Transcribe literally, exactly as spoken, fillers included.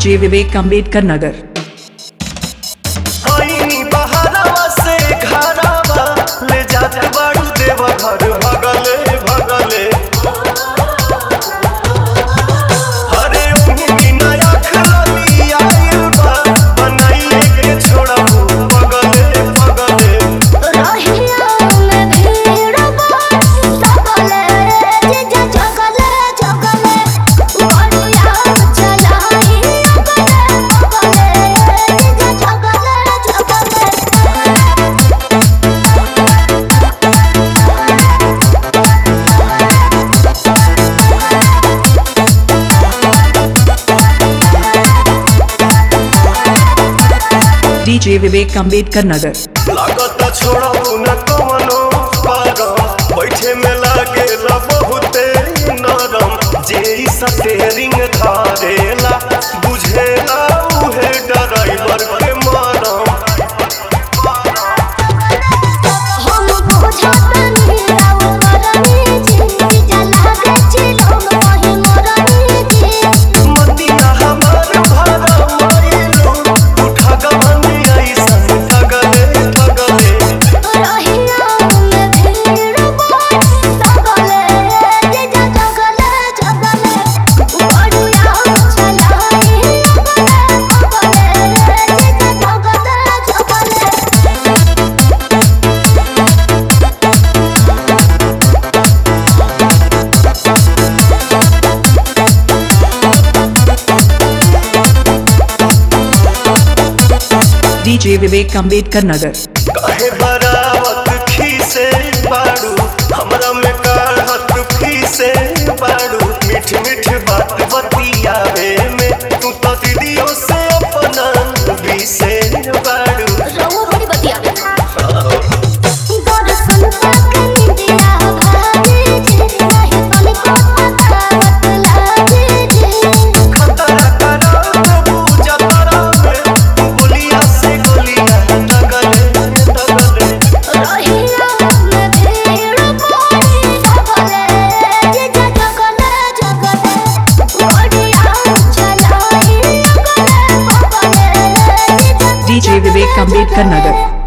DJ विवेक अम्बेडकर नगर। बहरावा से घरावा ले जाते बाड़ू देवा घर भगले भगले अरे बिना अखराली आइल बा बनाइए के छोड़बू भगले भगले रहिया में भीड़ बा सकले जे जगले जगले बढ़िया चलाई अगले अगले जे जगले जगले डीजे विवेक अम्बेडकर नगर। लागत छोड़बू न कवनो पारम बैठे में लागेला बहुते नरम जे स्टीयरिंग धारेला बुझेला उहे ड्राइवर के मरम हम बुझतनी राव मरनी जी जला के चिलम वही मरनी जी मतिया हमार भरा माइलू उठा गवनी ऐसन ठगले ठगले रहिया में भीड़ बा सकले जे जगले जगले बढ़िया चलाई अगले अगले जे जगले जगले डीजे विवेक अम्बेडकर नगर। काहे बरावत खीसे बाड़ू हमरा में काढ़त फीसे बाड़ू मीठ मीठ बात बतियावे में तू तो दीदियों से अपना बीसे बाड़ू रहो बड़ी बतिया दर्शन पाके निदिया भागी जी नहीं तनिको पतावत लागी जी खतरा करा तो जतरा में तू बोलिया से गोलिया टगले टगले रहिया में भीड़ बड़ी सकले जे जगले जगले बढ़िया चलाई अगले अगले डीजे विवेक अम्बेडकर नगर।